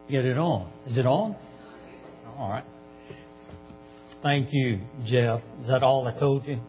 Get it on. Is it on? All right. Thank you, Jeff. Is that all I told you?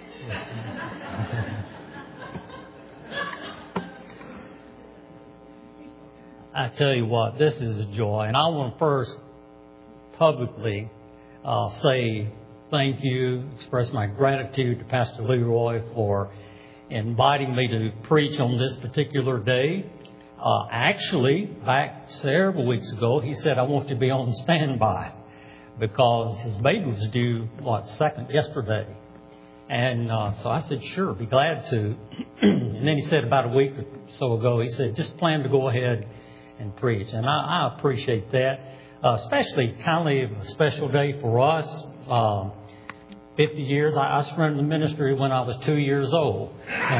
I tell you what, this is a joy. And I want to first publicly say thank you, express my gratitude to Pastor Leroy for inviting me to preach on this particular day. Actually, back several weeks ago, he said, I want you to be on standby because his baby was due, yesterday. And so I said, sure, be glad to. And then he said about a week or so ago, he said, just plan to go ahead and preach. And I appreciate that, especially kind of a special day for us. 50 years. I surrendered the ministry when I was 2 years old.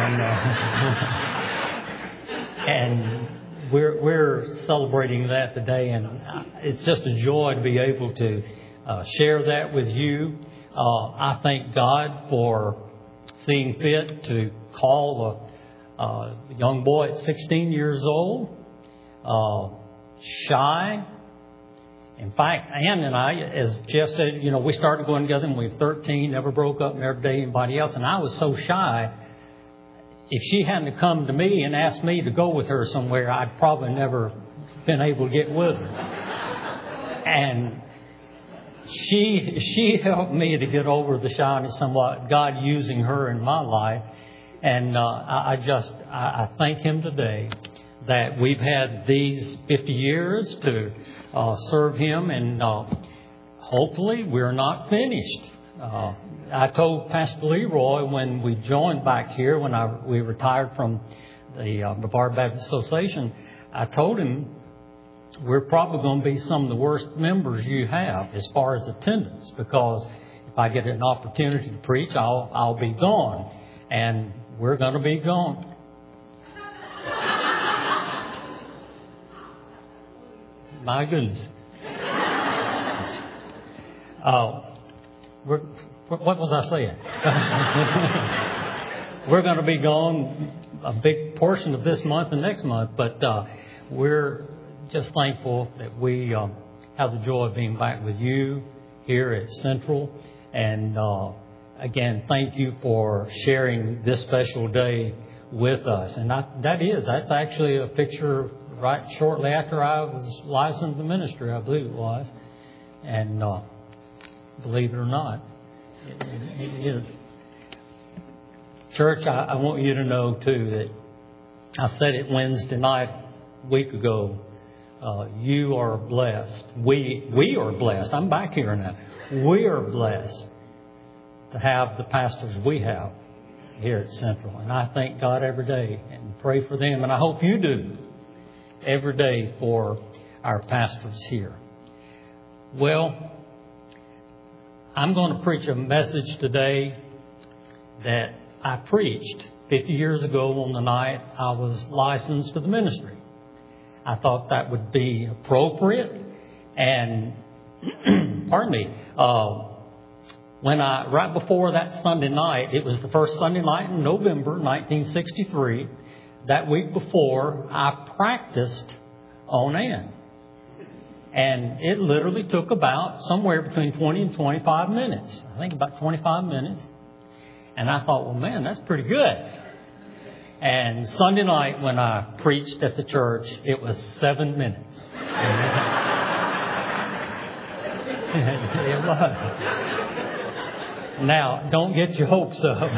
And we're celebrating that today. And it's just a joy to be able to share that with you. I thank God for seeing fit to call a young boy at 16 years old shy. In fact, Ann and I, as Jeff said, we started going together when we were 13, never broke up, never dated anybody else. And I was so shy, if she hadn't come to me and asked me to go with her somewhere, I'd probably never been able to get with her. And she helped me to get over the shyness somewhat, God using her in my life. And I thank Him today that we've had these 50 years to serve Him, and hopefully we're not finished. I told Pastor Leroy when we joined back here, when we retired from the Brevard Baptist Association, I told him we're probably going to be some of the worst members you have as far as attendance, because if I get an opportunity to preach, I'll be gone, and we're going to be gone. My goodness. What was I saying? We're going to be gone a big portion of this month and next month, but we're just thankful that we have the joy of being back with you here at Central. And again, thank you for sharing this special day with us. And that's actually a picture right shortly after I was licensed in the ministry, I believe it was. And believe it or not, church, I want you to know too that I said it Wednesday night a week ago. You are blessed. We are blessed. I'm back here now. We are blessed to have the pastors we have here at Central. And I thank God every day and pray for them. And I hope you do every day for our pastors here. Well, I'm going to preach a message today that I preached 50 years ago on the night I was licensed to the ministry. I thought that would be appropriate. And, pardon me, right before that Sunday night, it was the first Sunday night in November 1963, that week before, I practiced on Ann. And it literally took about somewhere between 20 and 25 minutes. I think about 25 minutes. And I thought, well, man, that's pretty good. And Sunday night when I preached at the church, it was 7 minutes. It was. Now, don't get your hopes up.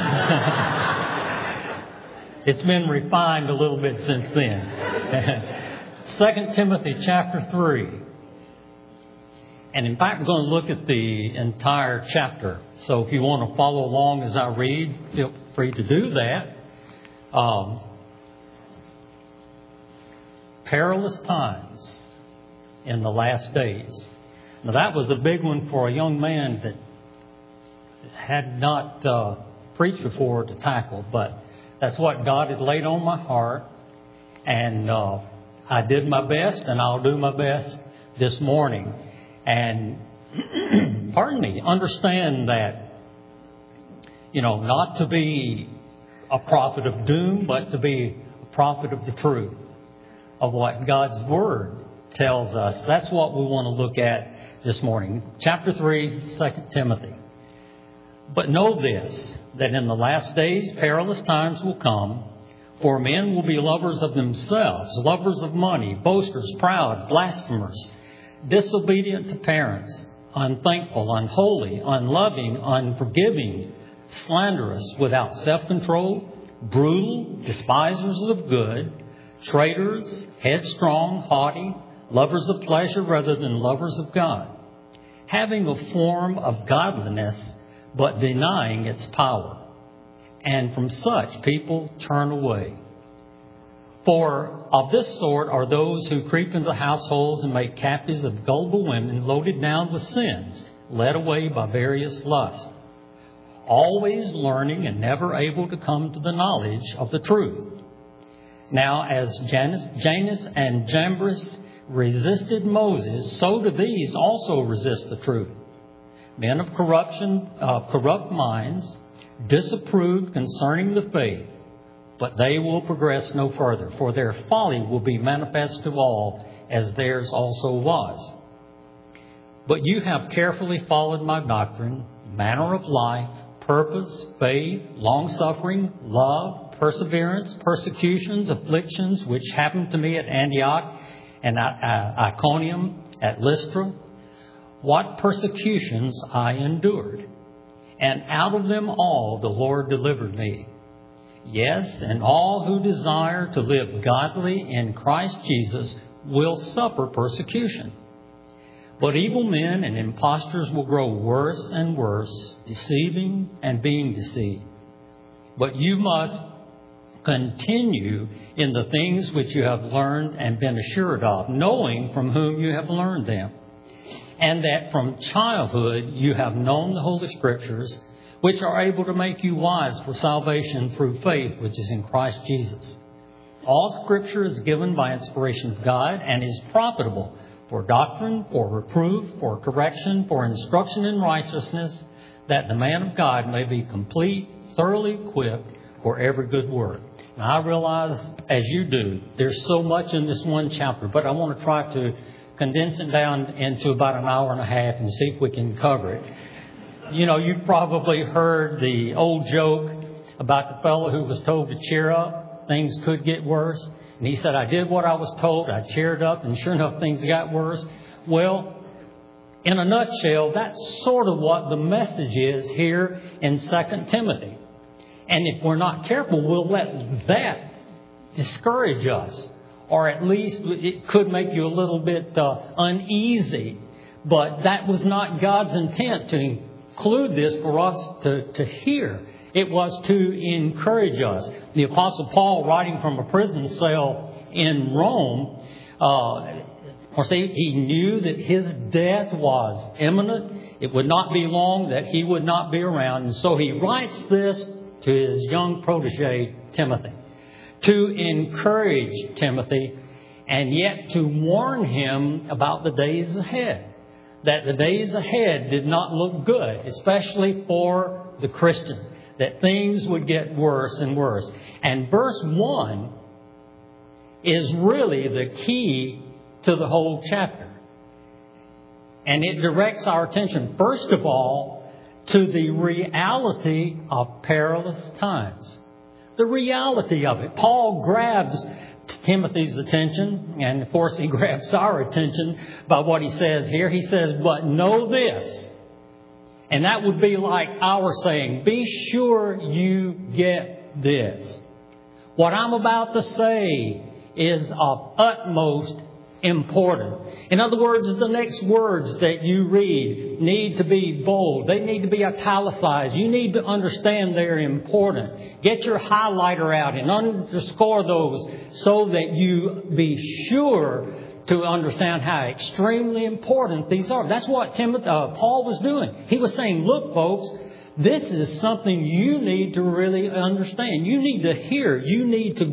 It's been refined a little bit since then. 2 Timothy chapter 3. And in fact, we're going to look at the entire chapter. So if you want to follow along as I read, feel free to do that. Perilous times in the last days. Now that was a big one for a young man that had not preached before to tackle, but that's what God had laid on my heart, and I did my best, and I'll do my best this morning. And pardon me, understand that, not to be a prophet of doom, but to be a prophet of the truth, of what God's Word tells us. That's what we want to look at this morning. Chapter 3, 2 Timothy. But know this, that in the last days perilous times will come, for men will be lovers of themselves, lovers of money, boasters, proud, blasphemers, disobedient to parents, unthankful, unholy, unloving, unforgiving, slanderous, without self-control, brutal, despisers of good, traitors, headstrong, haughty, lovers of pleasure rather than lovers of God, having a form of godliness, but denying its power. And from such people turn away. For of this sort are those who creep into households and make captives of gullible women, loaded down with sins, led away by various lusts, always learning and never able to come to the knowledge of the truth. Now, as Jannes and Jambres resisted Moses, so do these also resist the truth. Men of corruption, corrupt minds, disapproved concerning the faith, but they will progress no further, for their folly will be manifest to all, as theirs also was. But you have carefully followed my doctrine, manner of life, purpose, faith, long-suffering, love, perseverance, persecutions, afflictions, which happened to me at Antioch and at Iconium, at Lystra. What persecutions I endured, and out of them all the Lord delivered me. Yes, and all who desire to live godly in Christ Jesus will suffer persecution. But evil men and impostors will grow worse and worse, deceiving and being deceived. But you must continue in the things which you have learned and been assured of, knowing from whom you have learned them, and that from childhood you have known the Holy Scriptures, which are able to make you wise for salvation through faith which is in Christ Jesus. All Scripture is given by inspiration of God and is profitable for doctrine, for reproof, for correction, for instruction in righteousness, that the man of God may be complete, thoroughly equipped for every good work. Now, I realize, as you do, there's so much in this one chapter, but I want to try to condense it down into about an hour and a half and see if we can cover it. You know, you've probably heard the old joke about the fellow who was told to cheer up. Things could get worse. And he said, I did what I was told. I cheered up, and sure enough, things got worse. Well, in a nutshell, that's sort of what the message is here in 2 Timothy. And if we're not careful, we'll let that discourage us. Or at least it could make you a little bit uneasy. But that was not God's intent to include this for us to hear. It was to encourage us. The Apostle Paul, writing from a prison cell in Rome, of course, he knew that his death was imminent. It would not be long that he would not be around. And so he writes this to his young protege, Timothy, to encourage Timothy and yet to warn him about the days ahead. That the days ahead did not look good, especially for the Christian. That things would get worse and worse. And verse 1 is really the key to the whole chapter. And it directs our attention, first of all, to the reality of perilous times. The reality of it. Paul grabs Timothy's attention, and of course he grabs our attention by what he says here. He says, but know this. And that would be like our saying, be sure you get this. What I'm about to say is of utmost importance. In other words, the next words that you read need to be bold. They need to be italicized. You need to understand they're important. Get your highlighter out and underscore those so that you be sure to understand how extremely important these are. That's what Paul was doing. He was saying, look, folks, this is something you need to really understand. You need to hear. You need to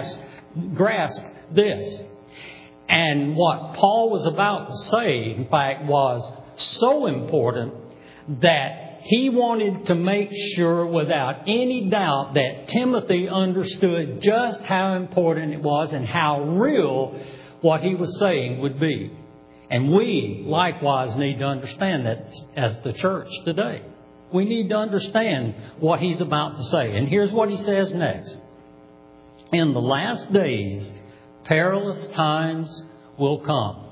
grasp this. And what Paul was about to say, in fact, was so important that he wanted to make sure without any doubt that Timothy understood just how important it was and how real what he was saying would be. And we likewise need to understand that as the church today. We need to understand what he's about to say. And here's what he says next. In the last days, perilous times will come.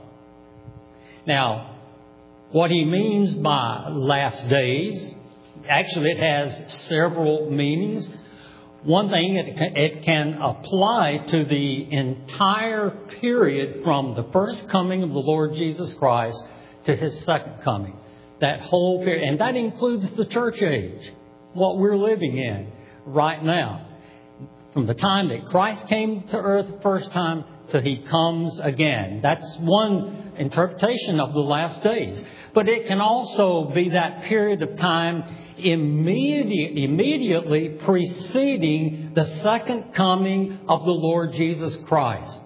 Now, what he means by last days, actually it has several meanings. One thing, it can apply to the entire period from the first coming of the Lord Jesus Christ to his second coming. That whole period. And that includes the church age, what we're living in right now. From the time that Christ came to earth the first time till he comes again. That's one interpretation of the last days. But it can also be that period of time immediately preceding the second coming of the Lord Jesus Christ.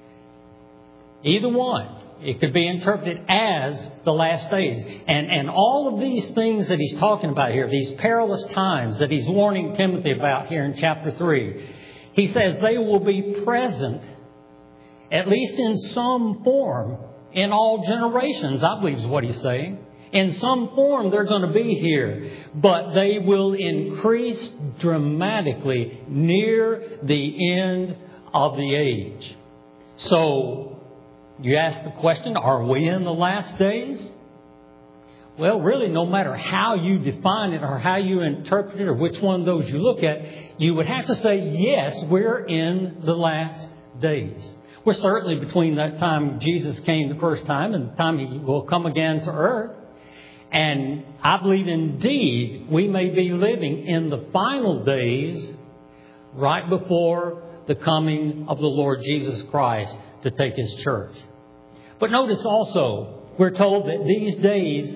Either one. It could be interpreted as the last days. And all of these things that he's talking about here, these perilous times that he's warning Timothy about here in chapter 3, he says they will be present, at least in some form, in all generations, I believe is what he's saying. In some form, they're going to be here, but they will increase dramatically near the end of the age. So, you ask the question, are we in the last days? Well, really, no matter how you define it or how you interpret it or which one of those you look at, you would have to say, yes, we're in the last days. We're certainly between that time Jesus came the first time and the time he will come again to earth. And I believe indeed we may be living in the final days right before the coming of the Lord Jesus Christ to take his church. But notice also, we're told that these days,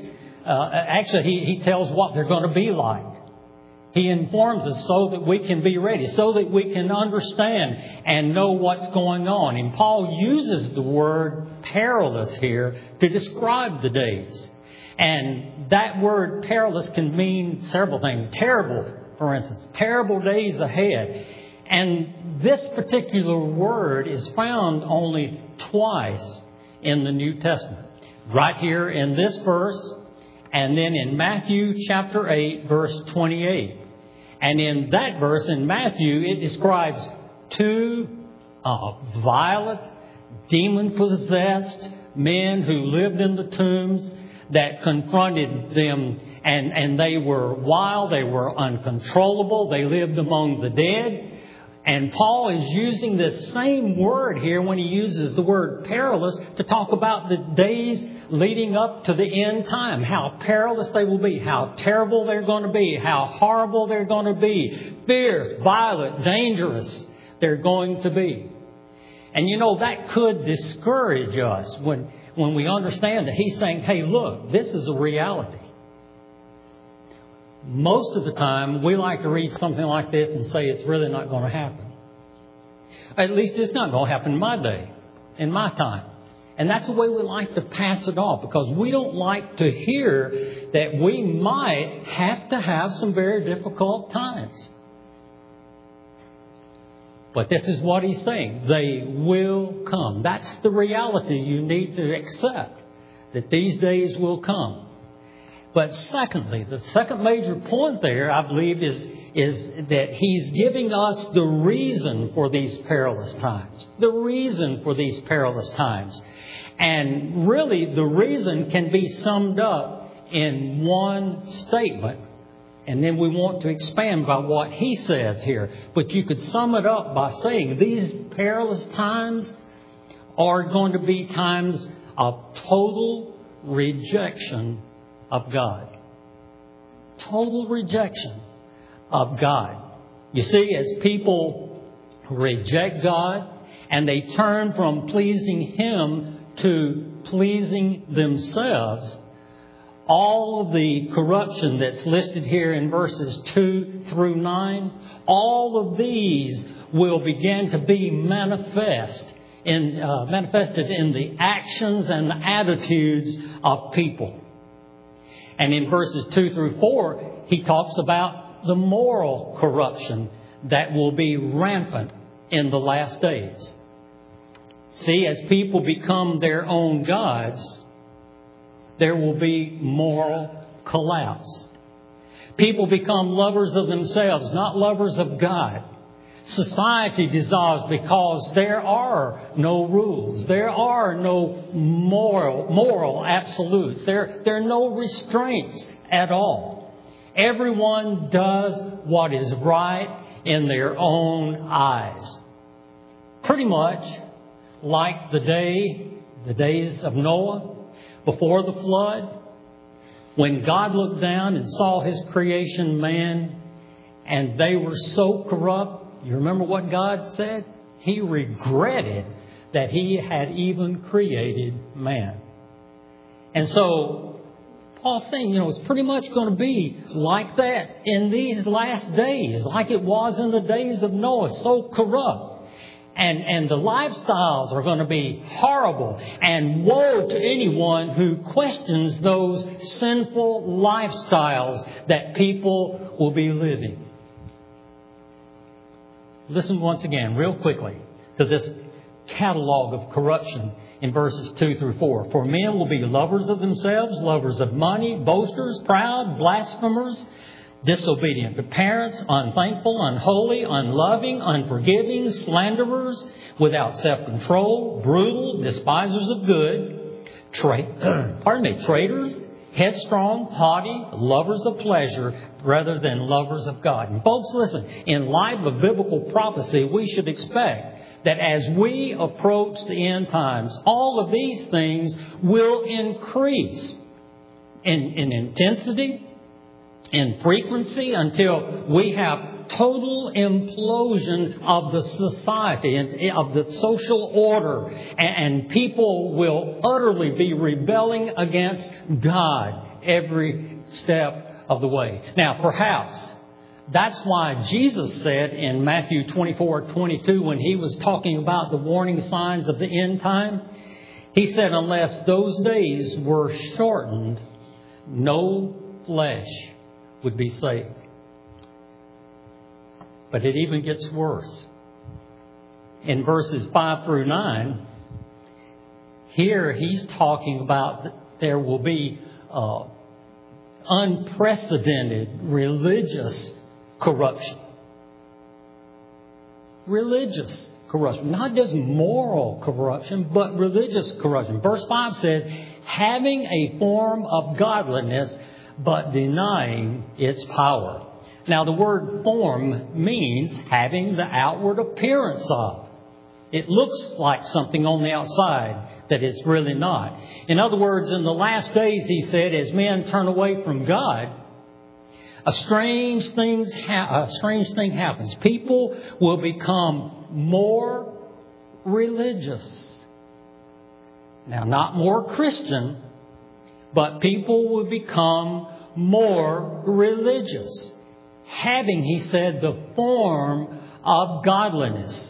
he tells what they're going to be like. He informs us so that we can be ready, so that we can understand and know what's going on. And Paul uses the word perilous here to describe the days. And that word perilous can mean several things. Terrible, for instance. Terrible days ahead. And this particular word is found only twice in the New Testament. Right here in this verse, and then in Matthew chapter 8, verse 28. And in that verse, in Matthew, it describes two violent, demon-possessed men who lived in the tombs that confronted them. And they were wild, they were uncontrollable, they lived among the dead. And Paul is using this same word here when he uses the word perilous to talk about the days leading up to the end time. How perilous they will be. How terrible they're going to be. How horrible they're going to be. Fierce, violent, dangerous they're going to be. And you know, that could discourage us when we understand that he's saying, hey, look, this is a reality. Most of the time, we like to read something like this and say it's really not going to happen. At least it's not going to happen in my day, in my time. And that's the way we like to pass it off, because we don't like to hear that we might have to have some very difficult times. But this is what he's saying. They will come. That's the reality you need to accept, that these days will come. But secondly, the second major point there, I believe, is that he's giving us the reason for these perilous times. The reason for these perilous times. And really, the reason can be summed up in one statement. And then we want to expand by what he says here. But you could sum it up by saying these perilous times are going to be times of total rejection of God. Total rejection of God. You see, as people reject God and they turn from pleasing Him to pleasing themselves, all of the corruption that's listed here in verses 2 through 9, all of these will begin to be manifested in the actions and the attitudes of people. And in verses 2 through 4, he talks about the moral corruption that will be rampant in the last days. See, as people become their own gods, there will be moral collapse. People become lovers of themselves, not lovers of God. Society dissolves because there are no rules. There are no moral absolutes. There are no restraints at all. Everyone does what is right in their own eyes. Pretty much like the days of Noah before the flood, when God looked down and saw His creation, man, and they were so corrupt. You remember what God said? He regretted that He had even created man. And so Paul's saying, it's pretty much going to be like that in these last days, like it was in the days of Noah, so corrupt. And the lifestyles are going to be horrible. And woe to anyone who questions those sinful lifestyles that people will be living. Listen once again, real quickly, to this catalog of corruption in verses 2 through 4. For men will be lovers of themselves, lovers of money, boasters, proud, blasphemers, disobedient to parents, unthankful, unholy, unloving, unforgiving, slanderers, without self-control, brutal, despisers of good, traitors, headstrong, haughty, lovers of pleasure rather than lovers of God. And folks, listen, in light of biblical prophecy, we should expect that as we approach the end times, all of these things will increase in intensity, in frequency, until we have total implosion of the society and of the social order, and people will utterly be rebelling against God every step of the way. Now, perhaps that's why Jesus said in Matthew 24:22, when He was talking about the warning signs of the end time, He said, unless those days were shortened, no flesh would be saved. But it even gets worse. In verses 5 through 9, here He's talking about that there will be unprecedented religious corruption. Religious corruption. Not just moral corruption, but religious corruption. Verse 5 says, having a form of godliness, but denying its power. Now, the word form means having the outward appearance of. It looks like something on the outside that it's really not. In other words, in the last days, He said, as men turn away from God, a strange thing happens. People will become more religious. Now, not more Christian, but people will become more religious. Having, He said, the form of godliness.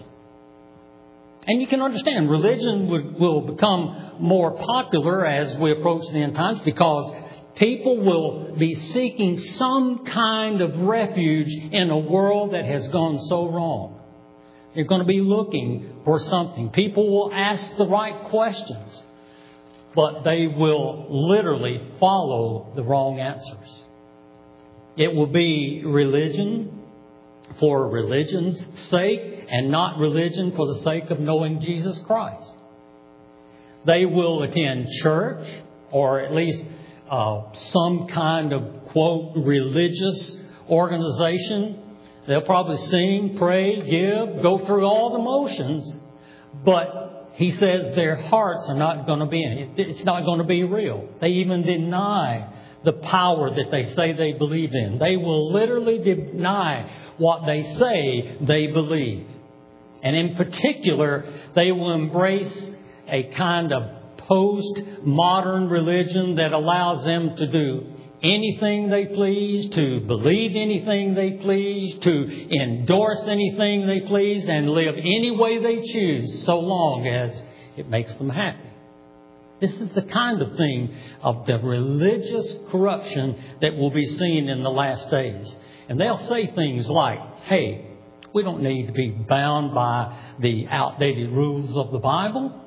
And you can understand, religion will become more popular as we approach the end times, because people will be seeking some kind of refuge in a world that has gone so wrong. They're going to be looking for something. People will ask the right questions, but they will literally follow the wrong answers. It will be religion for religion's sake, and not religion for the sake of knowing Jesus Christ. They will attend church, or at least some kind of, quote, religious organization. They'll probably sing, pray, give, go through all the motions, but He says their hearts are not going to be in it. It's not going to be real. They even deny the power that they say they believe in. They will literally deny what they say they believe. And in particular, they will embrace a kind of post-modern religion that allows them to do anything they please, to believe anything they please, to endorse anything they please, and live any way they choose, so long as it makes them happy. This is the kind of thing of the religious corruption that will be seen in the last days. And they'll say things like, hey, We don't need to be bound by the outdated rules of the Bible.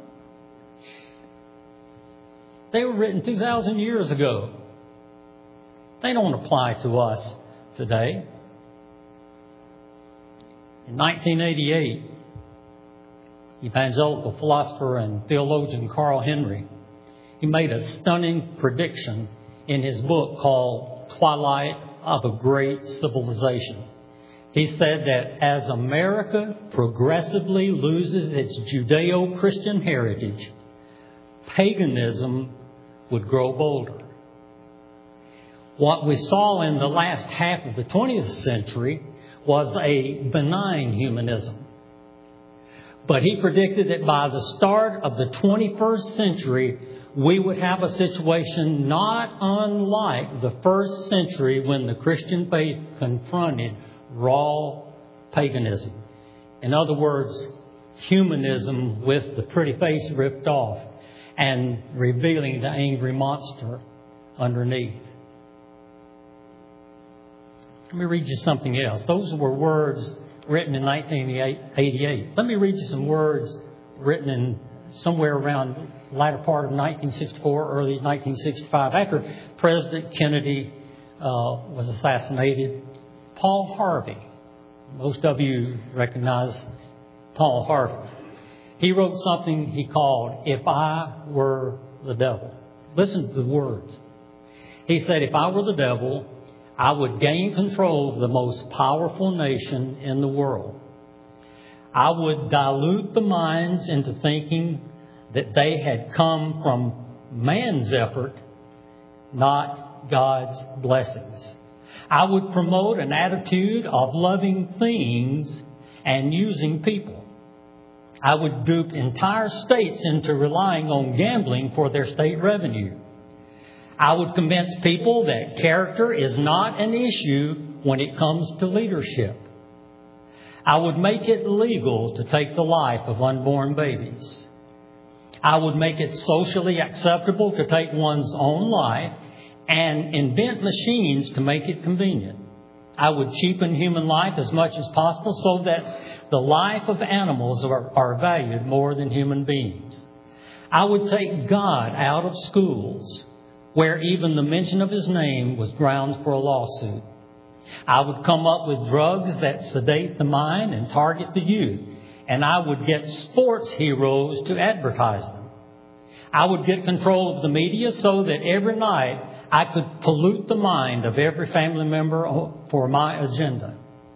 They were written 2,000 years ago. They don't apply to us today. In 1988, evangelical philosopher and theologian Carl Henry, he made a stunning prediction in his book called Twilight of a Great Civilization. He said that as America progressively loses its Judeo-Christian heritage, paganism would grow bolder. What we saw in the last half of the 20th century was a benign humanism. But he predicted that by the start of the 21st century, we would have a situation not unlike the first century when the Christian faith confronted raw paganism. In other words, humanism with the pretty face ripped off and revealing the angry monster underneath. Let me read you something else. Those were words written in 1988. Let me read you some words written in somewhere around the latter part of 1964, early 1965. After President Kennedy was assassinated, Paul Harvey, most of you recognize Paul Harvey, he wrote something he called, "If I Were the Devil." Listen to the words. He said, "If I were the devil, I would gain control of the most powerful nation in the world. I would dilute the minds into thinking that they had come from man's effort, not God's blessings. I would promote an attitude of loving things and using people. I would dupe entire states into relying on gambling for their state revenue. I would convince people that character is not an issue when it comes to leadership. I would make it legal to take the life of unborn babies. I would make it socially acceptable to take one's own life and invent machines to make it convenient. I would cheapen human life as much as possible so that the life of animals are valued more than human beings. I would take God out of schools, where even the mention of His name was grounds for a lawsuit. I would come up with drugs that sedate the mind and target the youth, and I would get sports heroes to advertise them. I would get control of the media so that every night I could pollute the mind of every family member for my agenda.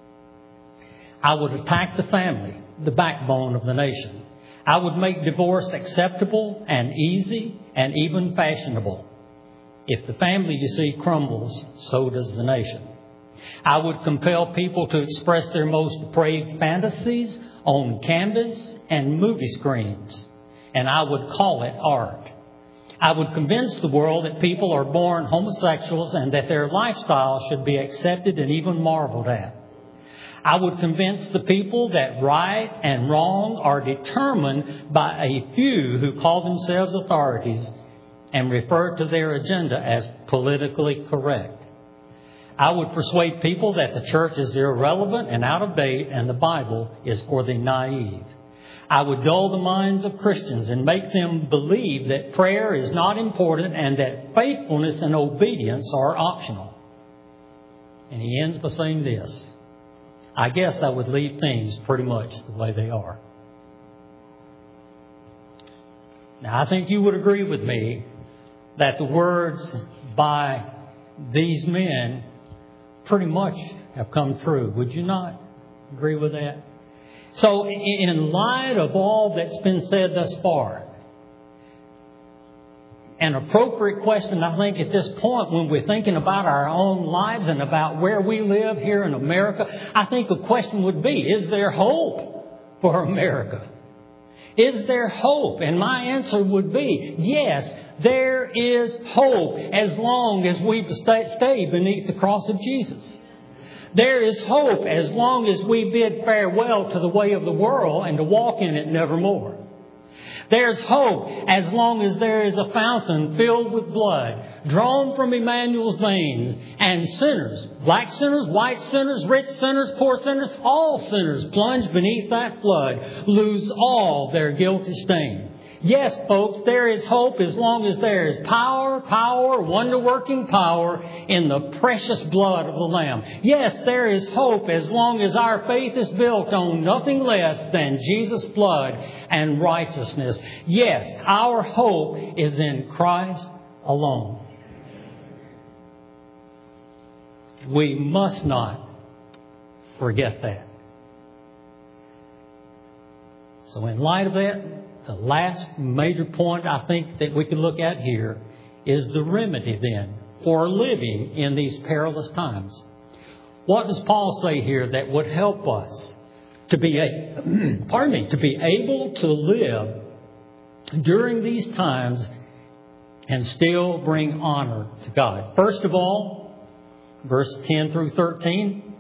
I would attack the family, the backbone of the nation. I would make divorce acceptable and easy and even fashionable. If the family, you see, crumbles, so does the nation. I would compel people to express their most depraved fantasies on canvas and movie screens, and I would call it art. I would convince the world that people are born homosexuals and that their lifestyle should be accepted and even marveled at. I would convince the people that right and wrong are determined by a few who call themselves authorities and refer to their agenda as politically correct. I would persuade people that the church is irrelevant and out of date and the Bible is for the naive. I would dull the minds of Christians and make them believe that prayer is not important and that faithfulness and obedience are optional. And he ends by saying this: I guess I would leave things pretty much the way they are. Now, I think you would agree with me that the words by these men pretty much have come true. Would you not agree with that? So in light of all that's been said thus far, an appropriate question, I think, at this point when we're thinking about our own lives and about where we live here in America, I think the question would be, is there hope for America? Is there hope? And my answer would be, yes, there is hope as long as we stay beneath the cross of Jesus. There is hope as long as we bid farewell to the way of the world and to walk in it nevermore. There's hope as long as there is a fountain filled with blood drawn from Emmanuel's veins, and sinners, black sinners, white sinners, rich sinners, poor sinners, all sinners plunge beneath that flood, lose all their guilty stain. Yes, folks, there is hope as long as there is power, wonder-working power in the precious blood of the Lamb. Yes, there is hope as long as our faith is built on nothing less than Jesus' blood and righteousness. Yes, our hope is in Christ alone. We must not forget that. So in light of that, the last major point I think that we can look at here is the remedy then for living in these perilous times. What does Paul say here that would help us to be able to live during these times and still bring honor to God? First of all, verse 10 through 13,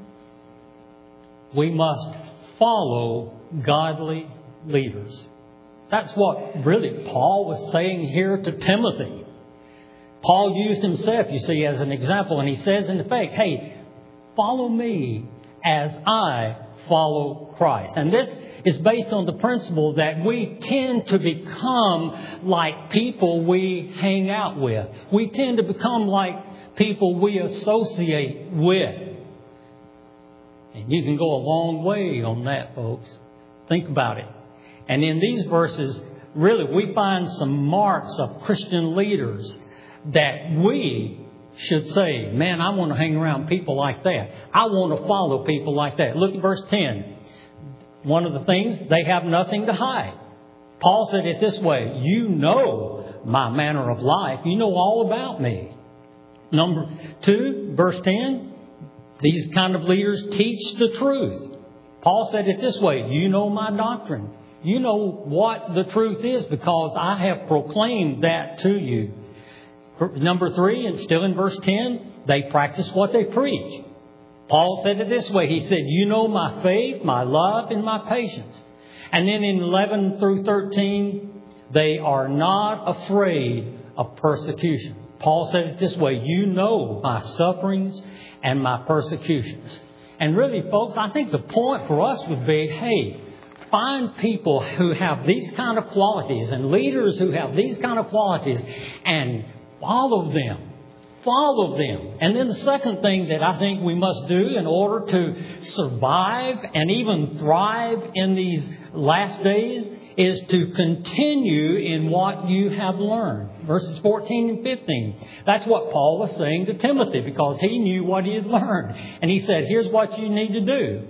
we must follow godly leaders. That's what really Paul was saying here to Timothy. Paul used himself, you see, as an example, and he says in effect, hey, follow me as I follow Christ. And this is based on the principle that we tend to become like people we hang out with. We tend to become like people we associate with. And you can go a long way on that, folks. Think about it. And in these verses, really, we find some marks of Christian leaders that we should say, man, I want to hang around people like that. I want to follow people like that. Look at verse 10. One of the things, they have nothing to hide. Paul said it this way, you know my manner of life. You know all about me. Number 2, verse 10, these kind of leaders teach the truth. Paul said it this way, you know my doctrine. You know what the truth is because I have proclaimed that to you. Number 3, and still in verse 10, they practice what they preach. Paul said it this way. He said, you know my faith, my love, and my patience. And then in 11 through 13, they are not afraid of persecution. Paul said it this way, you know my sufferings and my persecutions. And really, folks, I think the point for us would be, hey, find people who have these kind of qualities and leaders who have these kind of qualities and follow them. Follow them. And then the second thing that I think we must do in order to survive and even thrive in these last days is to continue in what you have learned. Verses 14 and 15. That's what Paul was saying to Timothy because he knew what he had learned. And he said, here's what you need to do.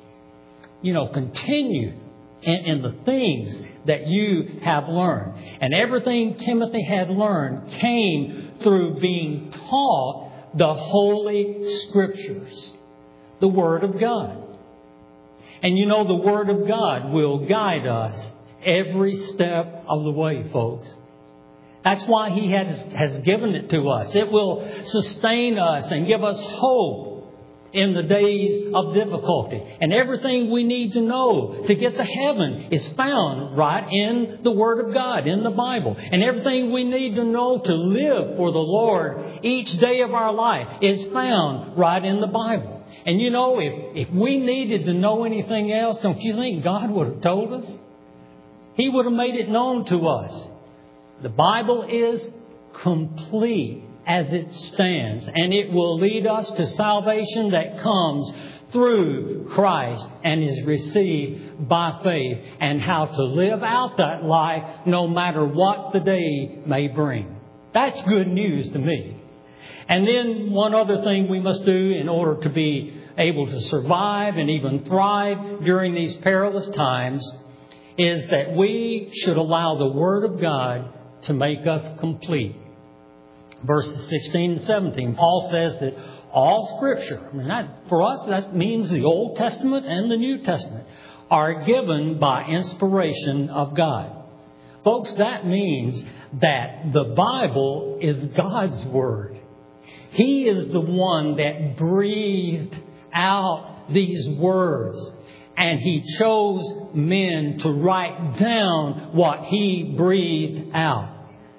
Continue in the things that you have learned. And everything Timothy had learned came through being taught the Holy Scriptures, the Word of God. And the Word of God will guide us every step of the way, folks. That's why He has given it to us. It will sustain us and give us hope in the days of difficulty. And everything we need to know to get to heaven is found right in the Word of God, in the Bible. And everything we need to know to live for the Lord each day of our life is found right in the Bible. And if we needed to know anything else, don't you think God would have told us? He would have made it known to us. The Bible is complete as it stands, and it will lead us to salvation that comes through Christ and is received by faith, and how to live out that life no matter what the day may bring. That's good news to me. And then one other thing we must do in order to be able to survive and even thrive during these perilous times is that we should allow the Word of God to make us complete. Verses 16 and 17, Paul says that all Scripture, for us that means the Old Testament and the New Testament, are given by inspiration of God. Folks, that means that the Bible is God's Word. He is the one that breathed out these words. And He chose men to write down what He breathed out.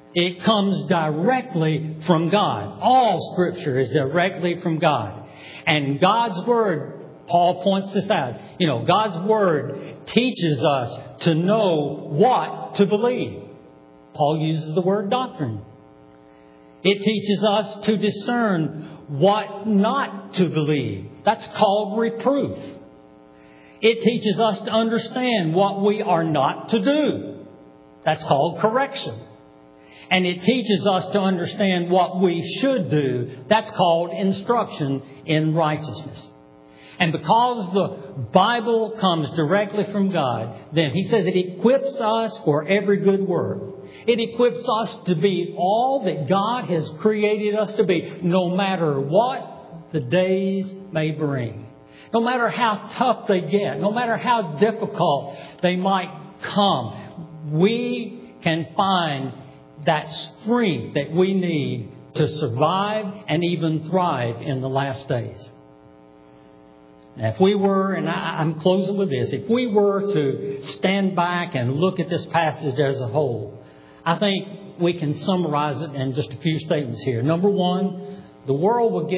It comes directly from God. All Scripture is directly from God. And God's Word, Paul points this out, God's Word teaches us to know what to believe. Paul uses the word doctrine. It teaches us to discern what not to believe. That's called reproof. It teaches us to understand what we are not to do. That's called correction. And it teaches us to understand what we should do. That's called instruction in righteousness. And because the Bible comes directly from God, then he says it equips us for every good work. It equips us to be all that God has created us to be, no matter what the days may bring. No matter how tough they get, no matter how difficult they might come, we can find that strength that we need to survive and even thrive in the last days. Now, if we were, and I'm closing with this, if we were to stand back and look at this passage as a whole, I think we can summarize it in just a few statements here. Number one, the world will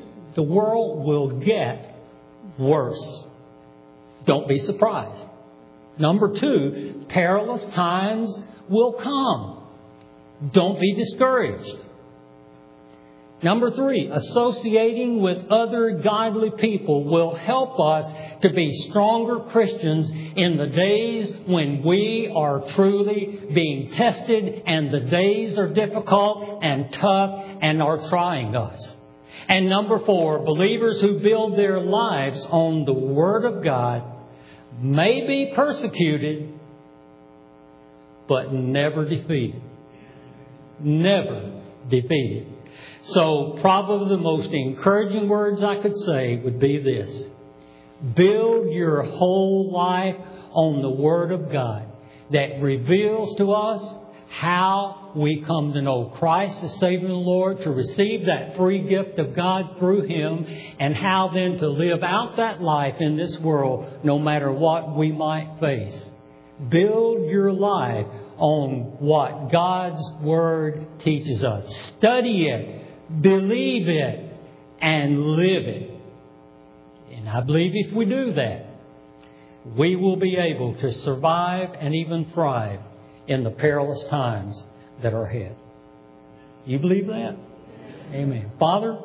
get worse. Don't be surprised. Number two, perilous times will come. Don't be discouraged. Number three, associating with other godly people will help us to be stronger Christians in the days when we are truly being tested and the days are difficult and tough and are trying us. And number four, believers who build their lives on the Word of God may be persecuted, but never defeated. Never defeated. So probably the most encouraging words I could say would be this. Build your whole life on the Word of God that reveals to us how we come to know Christ as Savior and Lord, to receive that free gift of God through Him, and how then to live out that life in this world no matter what we might face. Build your life on what God's Word teaches us. Study it. Believe it and live it. And I believe if we do that, we will be able to survive and even thrive in the perilous times that are ahead. You believe that? Amen. Father,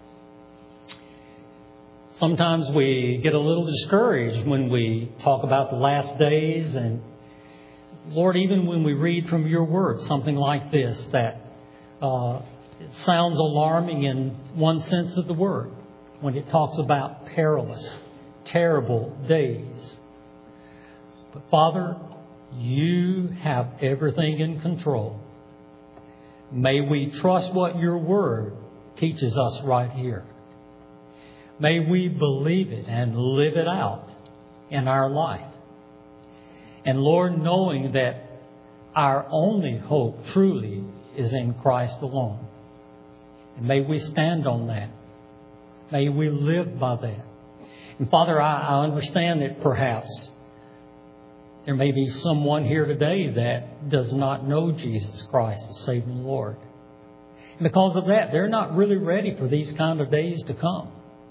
sometimes we get a little discouraged when we talk about the last days. And Lord, even when we read from your word something like this, that it sounds alarming in one sense of the word when it talks about perilous, terrible days. But Father, you have everything in control. May we trust what your word teaches us right here. May we believe it and live it out in our life. And Lord, knowing that our only hope truly is in Christ alone. And may we stand on that. May we live by that. And Father, I understand that perhaps there may be someone here today that does not know Jesus Christ as Savior and Lord. And because of that, they're not really ready for these kind of days to come.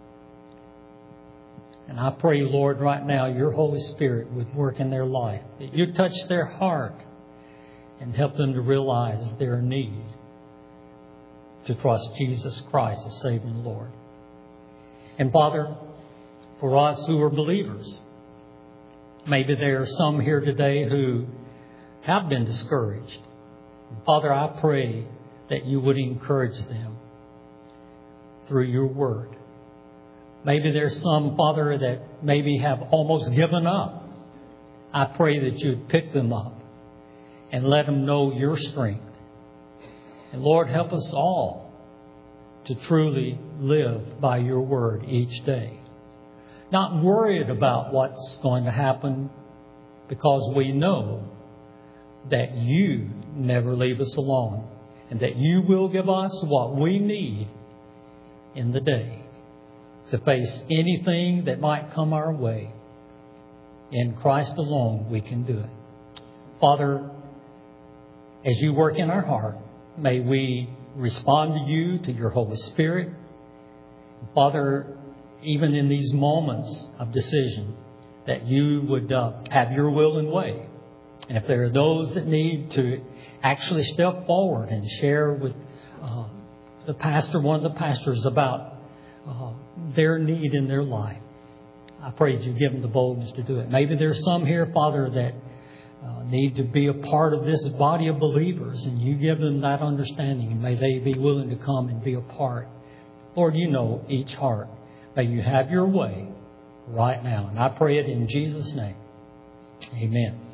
And I pray, Lord, right now, your Holy Spirit would work in their life, that you touch their heart and help them to realize their need to trust Jesus Christ as Savior and Lord. And Father, for us who are believers, maybe there are some here today who have been discouraged. Father, I pray that you would encourage them through your word. Maybe there's some, Father, that maybe have almost given up. I pray that you'd pick them up and let them know your strength. And Lord, help us all to truly live by your word each day. Not worried about what's going to happen, because we know that you never leave us alone and that you will give us what we need in the day to face anything that might come our way. In Christ alone we can do it. Father, as you work in our heart, may we respond to you, to your Holy Spirit. Father, even in these moments of decision, that you would have your will and way. And if there are those that need to actually step forward and share with the pastor, one of the pastors, about their need in their life, I pray that you give them the boldness to do it. Maybe there's some here, Father, that need to be a part of this body of believers, and you give them that understanding, and may they be willing to come and be a part. Lord, you know each heart. May you have your way right now. And I pray it in Jesus' name. Amen.